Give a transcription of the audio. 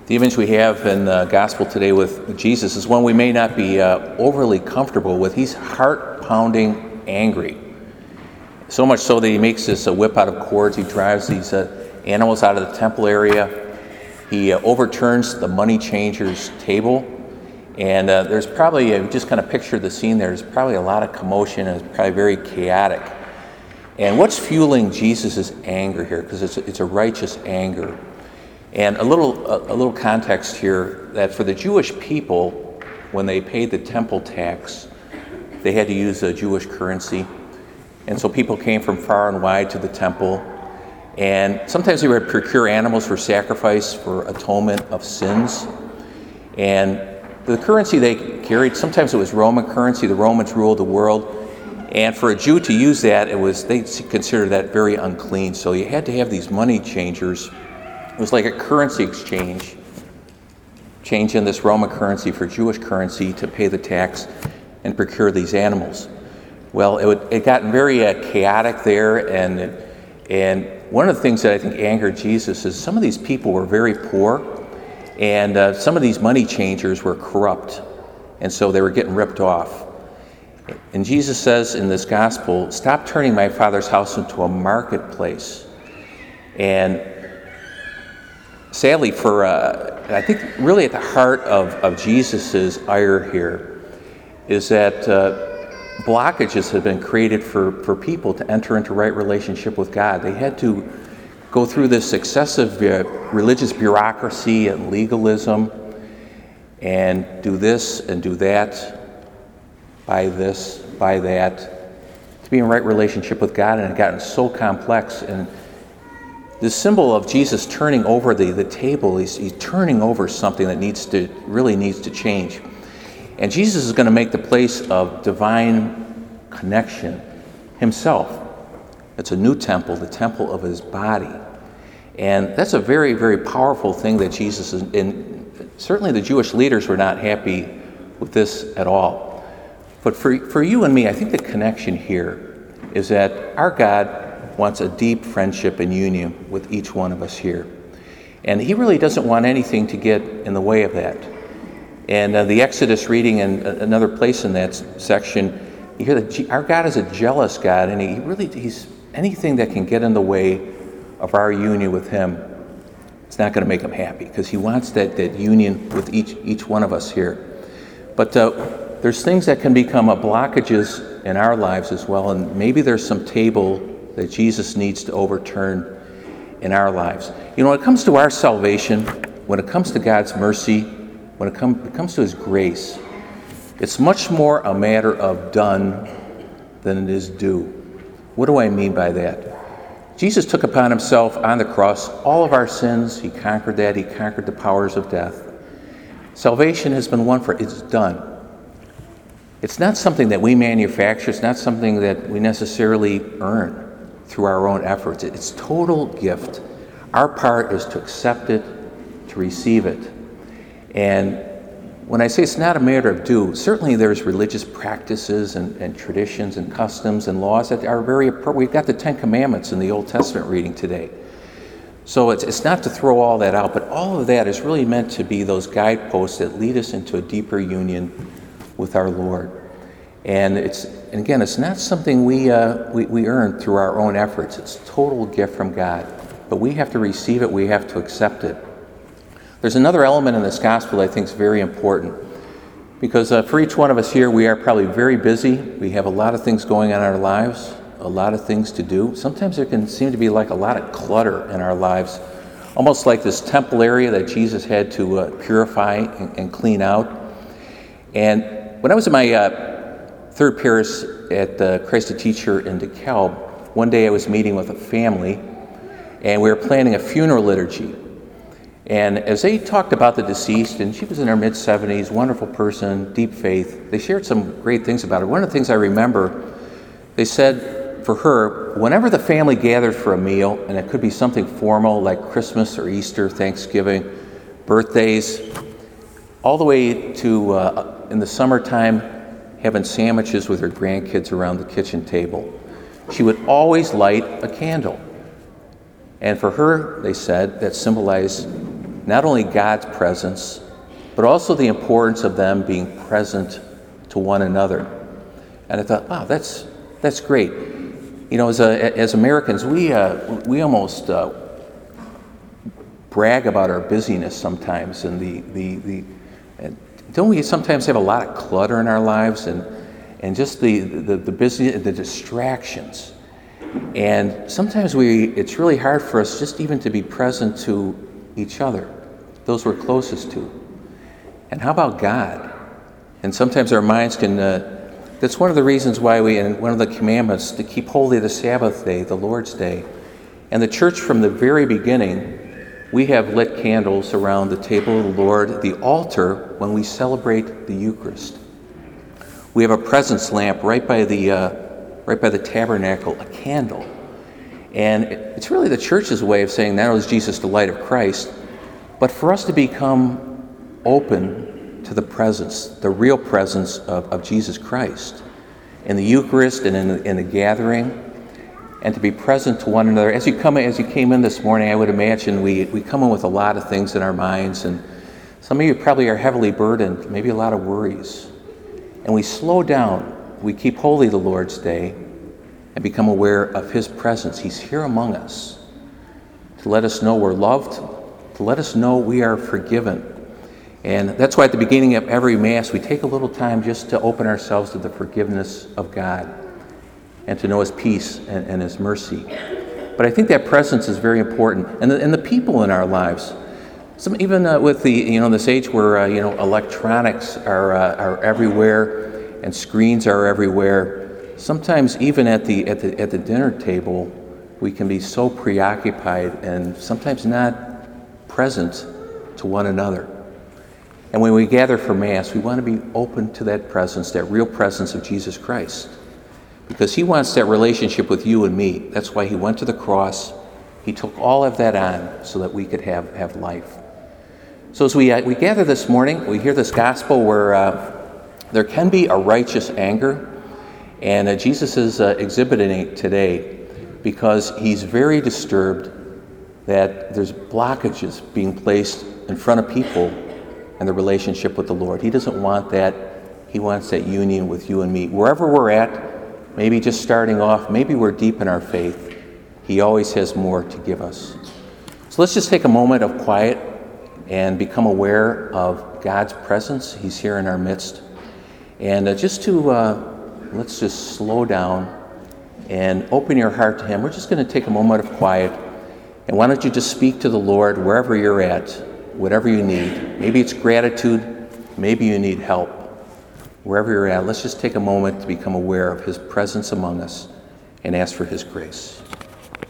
The image we have in the gospel today with Jesus is one we may not be overly comfortable with. He's heart-pounding angry. So much so that he makes this whip out of cords. He drives these animals out of the temple area. He overturns the money changers' table. And there's probably, just kind of picture the scene there, there's probably a lot of commotion and it's probably very chaotic. And what's fueling Jesus' anger here? Because it's a righteous anger. And a little context here, that for the Jewish people, when they paid the temple tax, they had to use a Jewish currency. And so people came from far and wide to the temple. And sometimes they would procure animals for sacrifice for atonement of sins. And the currency they carried, sometimes it was Roman currency. The Romans ruled the world. And for a Jew to use that, they considered that very unclean. So you had to have these money changers. It was like a currency exchange, changing this Roman currency for Jewish currency to pay the tax and procure these animals. Well, it got very chaotic there, and one of the things that I think angered Jesus is some of these people were very poor, and some of these money changers were corrupt, and so they were getting ripped off. And Jesus says in this gospel, "Stop turning my Father's house into a marketplace." And sadly, I think really at the heart of Jesus' ire here is that blockages have been created for people to enter into right relationship with God. They had to go through this excessive religious bureaucracy and legalism and do this and do that, buy this, buy that, to be in right relationship with God, and it had gotten so complex. And the symbol of Jesus turning over the table, he's turning over something that really needs to change. And Jesus is going to make the place of divine connection himself. It's a new temple, the temple of his body. And that's a very, very powerful thing that Jesus is, and certainly the Jewish leaders were not happy with this at all. But for you and me, I think the connection here is that our God wants a deep friendship and union with each one of us here. And he really doesn't want anything to get in the way of that. And the Exodus reading and another place in that section, you hear that our God is a jealous God, and he's anything that can get in the way of our union with him, it's not going to make him happy, because he wants that union with each one of us here. But there's things that can become blockages in our lives as well, and maybe there's some table that Jesus needs to overturn in our lives. You know, when it comes to our salvation, when it comes to God's mercy, when it comes to his grace, it's much more a matter of done than it is do. What do I mean by that? Jesus took upon himself on the cross all of our sins. He conquered that. He conquered the powers of death. Salvation has been won for. It's done. It's not something that we manufacture. It's not something that we necessarily earn through our own efforts. It's total gift. Our part is to accept it, to receive it. And when I say it's not a matter of do, certainly there's religious practices and traditions and customs and laws that are very appropriate. We've got the Ten Commandments in the Old Testament reading today. So it's not to throw all that out, but all of that is really meant to be those guideposts that lead us into a deeper union with our Lord. And again, it's not something we earn through our own efforts. It's a total gift from God. But we have to receive it. We have to accept it. There's another element in this gospel I think is very important, because for each one of us here, we are probably very busy. We have a lot of things going on in our lives, a lot of things to do. Sometimes there can seem to be like a lot of clutter in our lives, almost like this temple area that Jesus had to purify and clean out. And when I was in my third parish at Christ the Teacher in DeKalb, one day I was meeting with a family, and we were planning a funeral liturgy. And as they talked about the deceased, and she was in her mid-70s, wonderful person, deep faith, they shared some great things about her. One of the things I remember, they said for her, whenever the family gathered for a meal, and it could be something formal like Christmas or Easter, Thanksgiving, birthdays, all the way to, in the summertime, having sandwiches with her grandkids around the kitchen table, she would always light a candle. And for her, they said, that symbolized not only God's presence, but also the importance of them being present to one another. And I thought, wow, that's great. You know, as Americans, we almost brag about our busyness sometimes, and and don't we sometimes have a lot of clutter in our lives, and just the busy, the distractions. And sometimes it's really hard for us just even to be present to each other, those we're closest to. And how about God? And sometimes our minds can, that's one of the reasons why in one of the commandments, to keep holy the Sabbath day, the Lord's day. And the church from the very beginning, we have lit candles around the table of the Lord, the altar, when we celebrate the Eucharist. We have a presence lamp right by the tabernacle, a candle. And it's really the church's way of saying not only is Jesus the light of Christ, but for us to become open to the presence, the real presence of Jesus Christ in the Eucharist and in the gathering, and to be present to one another. As you came in this morning, I would imagine we come in with a lot of things in our minds, and some of you probably are heavily burdened, maybe a lot of worries. And we slow down. We keep holy the Lord's Day and become aware of His presence. He's here among us to let us know we're loved, to let us know we are forgiven. And that's why at the beginning of every Mass, we take a little time just to open ourselves to the forgiveness of God and to know His peace and His mercy. But I think that presence is very important. And the people in our lives, even with this age where electronics are everywhere and screens are everywhere, sometimes even at the dinner table, we can be so preoccupied and sometimes not present to one another. And when we gather for Mass, we want to be open to that presence, that real presence of Jesus Christ, because He wants that relationship with you and me. That's why He went to the cross. He took all of that on so that we could have life. So as we gather this morning, we hear this gospel where there can be a righteous anger, and Jesus is exhibiting it today because He's very disturbed that there's blockages being placed in front of people and the relationship with the Lord. He doesn't want that. He wants that union with you and me. Wherever we're at, maybe just starting off, maybe we're deep in our faith, He always has more to give us. So let's just take a moment of quiet and become aware of God's presence. He's here in our midst. And let's just slow down and open your heart to Him. We're just going to take a moment of quiet. And why don't you just speak to the Lord wherever you're at, whatever you need. Maybe it's gratitude. Maybe you need help. Wherever you're at, let's just take a moment to become aware of His presence among us and ask for His grace.